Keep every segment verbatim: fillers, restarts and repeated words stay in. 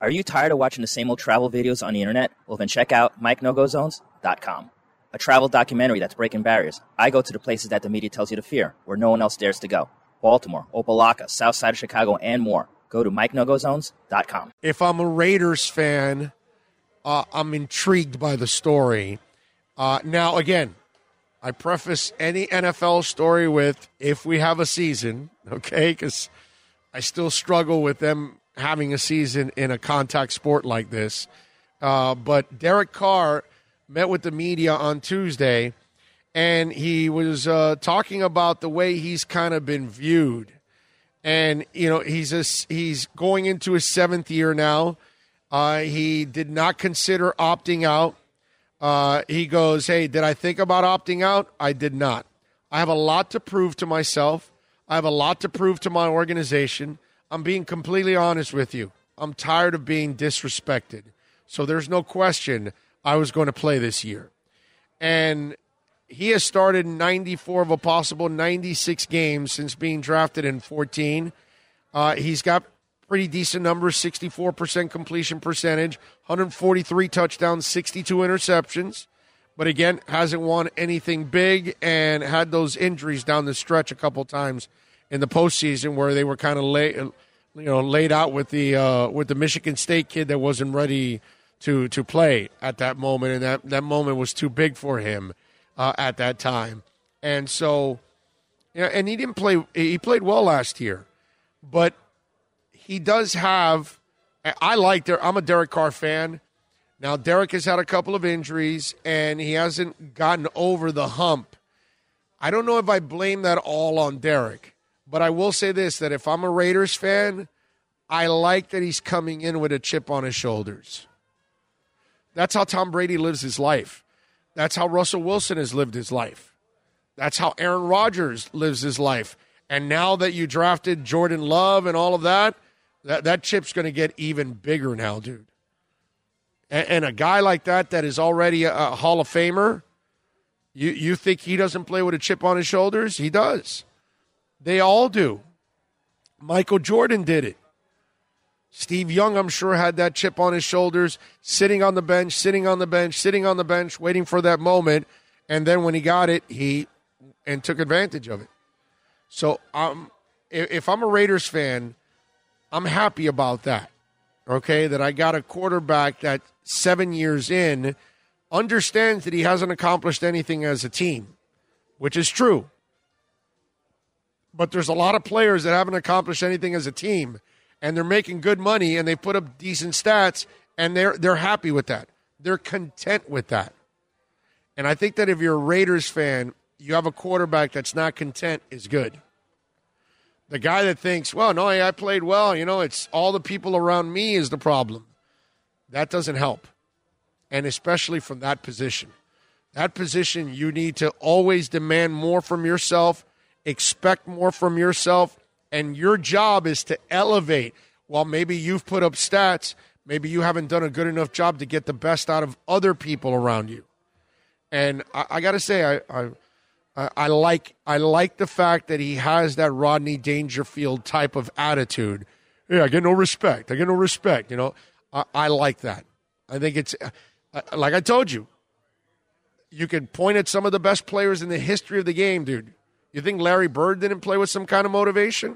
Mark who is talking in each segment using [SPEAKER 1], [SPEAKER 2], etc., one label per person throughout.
[SPEAKER 1] Are you tired of watching the same old travel videos on the internet? Well, then check out Mike No Go Zones dot com, a travel documentary that's breaking barriers. I go to the places that the media tells you to fear, where no one else dares to go. Baltimore, Opelika, South Side of Chicago, and more. Go to Mike No Go Zones dot com.
[SPEAKER 2] If I'm a Raiders fan, uh, I'm intrigued by the story. Uh, now, again, I preface any N F L story with, if we have a season, okay, because I still struggle with them having a season in a contact sport like this. Uh, but Derek Carr met with the media on Tuesday, and he was uh, talking about the way he's kind of been viewed. And, you know, he's a, he's going into his seventh year now. Uh, he did not consider opting out. Uh, he goes, hey, did I think about opting out? I did not. I have a lot to prove to myself. I have a lot to prove to my organization. I'm being completely honest with you. I'm tired of being disrespected. So there's no question I was going to play this year. And he has started ninety-four of a possible ninety-six games since being drafted in fourteen. Uh, he's got pretty decent numbers, sixty-four percent completion percentage, one hundred forty-three touchdowns, sixty-two interceptions. But again, hasn't won anything big and had those injuries down the stretch a couple times in the postseason where they were kind of lay, you know, laid out with the uh, with the Michigan State kid that wasn't ready to to play at that moment, and that, that moment was too big for him uh, at that time. And so, you know, and he didn't play. He played well last year, but he does have. I like. I'm a Derek Carr fan. Now, Derek has had a couple of injuries, and he hasn't gotten over the hump. I don't know if I blame that all on Derek, but I will say this, that if I'm a Raiders fan, I like that he's coming in with a chip on his shoulders. That's how Tom Brady lives his life. That's how Russell Wilson has lived his life. That's how Aaron Rodgers lives his life. And now that you drafted Jordan Love and all of that, that, that chip's going to get even bigger now, dude. And, and a guy like that that is already a, a Hall of Famer, you, you think he doesn't play with a chip on his shoulders? He does. They all do. Michael Jordan did it. Steve Young, I'm sure, had that chip on his shoulders, sitting on the bench, sitting on the bench, sitting on the bench, waiting for that moment. And then when he got it, he and took advantage of it. So um, if I'm a Raiders fan, I'm happy about that, okay, that I got a quarterback that seven years in understands that he hasn't accomplished anything as a team, which is true. But there's a lot of players that haven't accomplished anything as a team, and they're making good money, and they put up decent stats, and they're they're happy with that. They're content with that. And I think that if you're a Raiders fan, you have a quarterback that's not content is good. The guy that thinks, well, no, I played well, you know, it's all the people around me is the problem. That doesn't help, and especially from that position. That position, you need to always demand more from yourself, expect more from yourself, and your job is to elevate. While maybe you've put up stats, maybe you haven't done a good enough job to get the best out of other people around you. And I, I got to say, I, I, I like I like the fact that he has that Rodney Dangerfield type of attitude. Yeah, I get no respect. I get no respect. You know, I, I like that. I think it's uh, like I told you. You can point at some of the best players in the history of the game, dude. You think Larry Bird didn't play with some kind of motivation?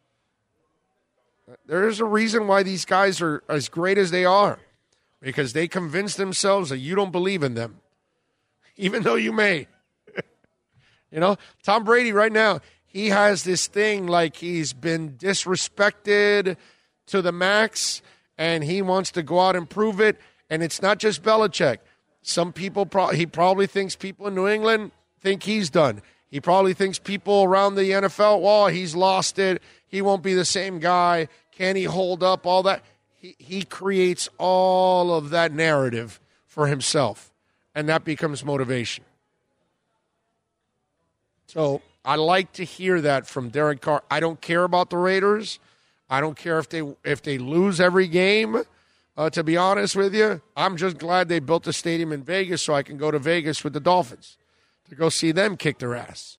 [SPEAKER 2] There's a reason why these guys are as great as they are, because they convince themselves that you don't believe in them, even though you may. You know, Tom Brady right now, he has this thing like he's been disrespected to the max, and he wants to go out and prove it. And it's not just Belichick. Some people, pro- he probably thinks people in New England think he's done. He probably thinks people around the N F L, well, he's lost it. He won't be the same guy. Can he hold up all that? He, he creates all of that narrative for himself, and that becomes motivation. So I like to hear that from Derek Carr. I don't care about the Raiders. I don't care if they if they lose every game, uh, to be honest with you. I'm just glad they built a stadium in Vegas so I can go to Vegas with the Dolphins to go see them kick their ass.